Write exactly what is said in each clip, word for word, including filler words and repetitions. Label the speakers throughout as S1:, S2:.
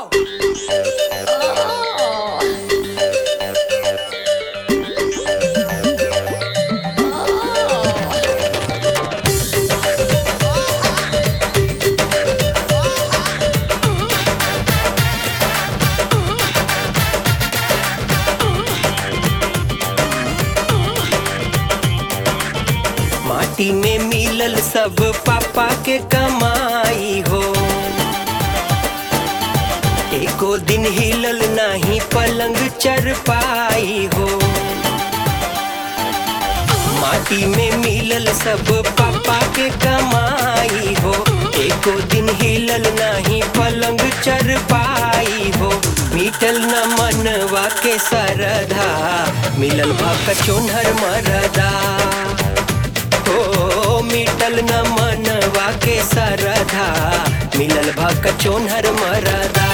S1: माटी में मिलल सब पापा के कमाई हो, एको दिन हिलल नाही पलंग चरपाई हो। माटी में मिलल सब पापा के कमाई हो, एको दिन हिलल नाही पलंग चरपाई हो। मिटल न मनवा के सरधा, मिलल भाक चोनहर मरदा हो। मिटल न मनवा के सरधा, मिलल भाक चोनहर मरदा।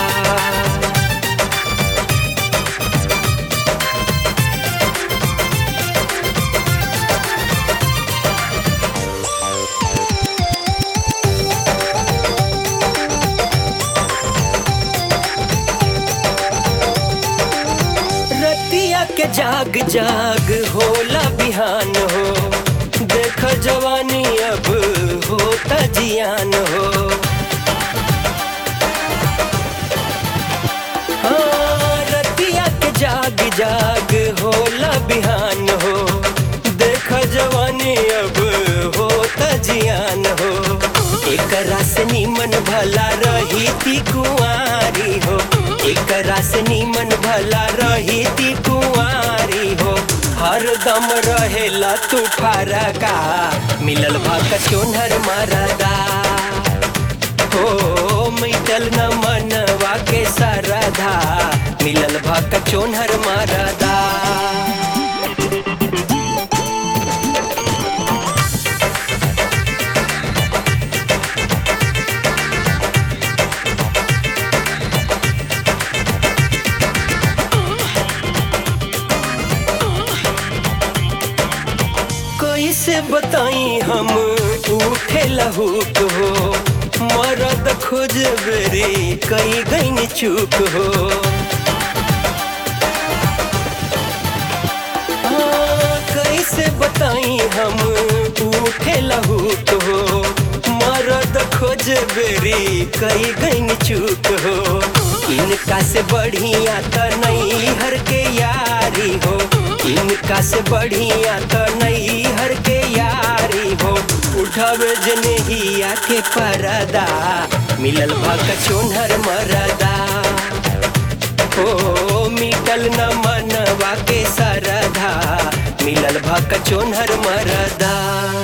S1: रतिया के जाग जाग होला बिहान हो, देख जवानी अब होता जियान हो। हाँ, रतिया के जाग जाग होला बिहान हो, देख जवानी अब होता जियान हो। एकरा से नीमन भला रही थी कुंवारी हो, एकरा से नीमन भला रही थी कुंवारी हो। हर दम रहेला तू फारका, मिलल भाक चोनहर मरदा हो। मिटल न मनवा के सरधा, मिलल भाक चोनहर मरदा। कैसे बताई हम उठे लहूक हो, मरद खोज बेरी कई गई चूक हो। हाँ, कैसे बताई हम उठे लहूक हो, मरद खोज बेरी कई गई चूक हो। इनका से बढ़िया त नहीं हर के यारी हो, इनका से बढ़िया तो नहीं हर के यारी हो। उठावे जनेहिया के परदा, मिलल भाक चोनहर मरदा हो। मिटल न मनवा के सरधा, मिलल भाक चोनहर मरदा।